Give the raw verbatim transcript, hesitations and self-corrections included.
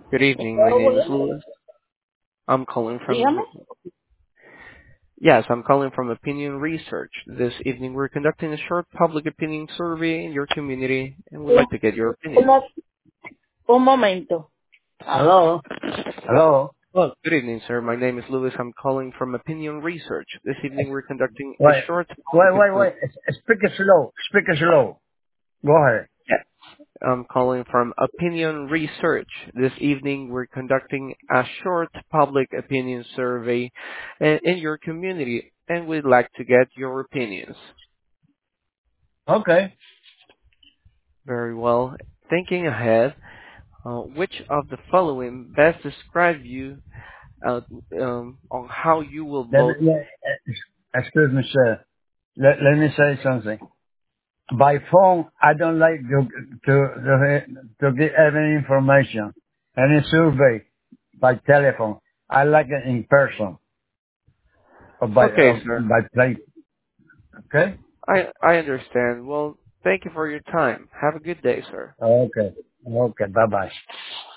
Good evening. My name is Louis. I'm calling Dígame. from, yes, I'm calling from Opinion Research. This evening we're conducting a short public opinion survey in your community and we'd Un, like to get your opinions. una- un momento. Uh, Hello. Hello. Well, good evening, sir. My name is Louis. I'm calling from Opinion Research. This evening we're conducting a Wait, short wait, public wait, opinion. wait. S- Speak it slow. Speak it slow. Go ahead. Yes, I'm calling from Opinion Research. This evening we're conducting a short public opinion survey uh, in your community and we'd like to get your opinions. Okay. Very well. Thinking ahead, uh, which of the following best describe you uh, um, on how you will Let me, vote? let, excuse me, sir. Let, let me say something. By phone, I don't like to, to, to, to get any information, any survey by telephone. I like it in person or by, Okay, uh, sir. by plane. Okay? I I understand. Well, thank you for your time. Have a good day, sir. Okay. Okay. Bye bye.